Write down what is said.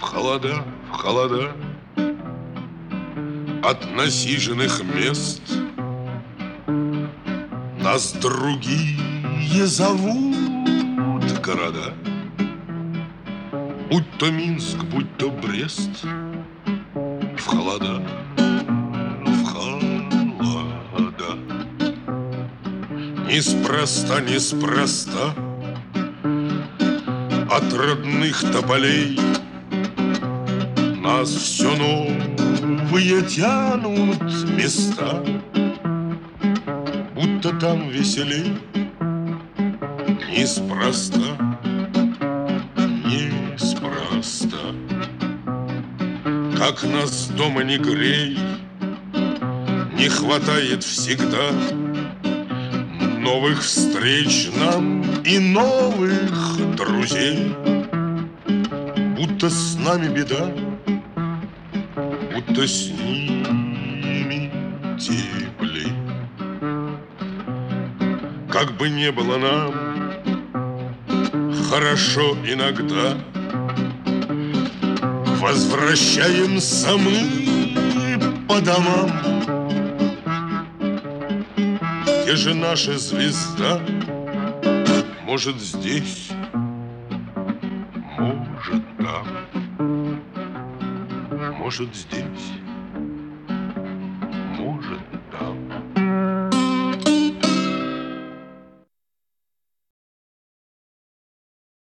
в холода от насиженных мест нас другие зовут города. Будь то Минск, будь то Брест, в холода, в холода. Неспроста, неспроста от родных тополей нас все новые тянут места, будто там веселей. Неспроста, неспроста. Как нас дома не грей, не хватает всегда новых встреч нам и новых друзей. Будто с нами беда, будто с ними теплей. Как бы не было нам хорошо иногда, возвращаемся мы по домам. Где же наша звезда? Может, здесь, может, там, может, здесь.